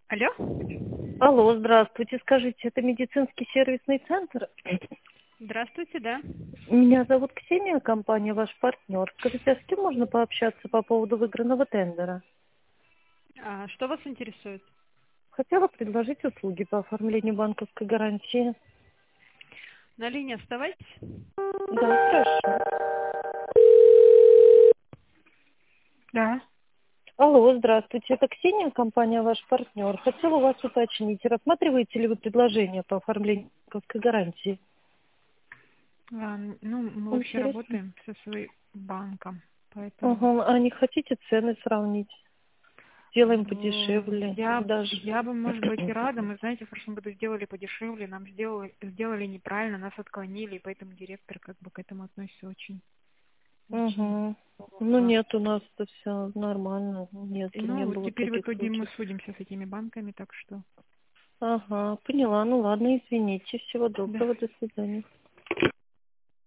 Алло? Алло, здравствуйте. Скажите, это медицинский сервисный центр? Здравствуйте, да. Меня зовут Ксения, компания ваш партнер. Скажите, а с кем можно пообщаться по поводу выигранного тендера? Что вас интересует? Хотела предложить услуги по оформлению банковской гарантии. На линии оставайтесь. Да, хорошо. Да. Алло, здравствуйте. Это Ксения, компания ваш партнер. Хотела у вас уточнить, рассматриваете ли вы предложение по оформлению банковской гарантии? Ну, мы вообще Интересно. работаем со своим банком, поэтому Ага, а не хотите цены сравнить? Сделаем ну, подешевле я, даже. я бы, может быть, и рада. Мы, знаете, в прошлом году сделали подешевле, нам сделали неправильно, нас отклонили, и поэтому директор как бы к этому относится очень Угу. Ну плохо. нет, у нас-то все нормально. Нет, И, не ну, вот было теперь в таких итоге мы случаев. судимся с этими банками, так что Ага, поняла. Ну ладно, извините. Всего да. доброго, до свидания.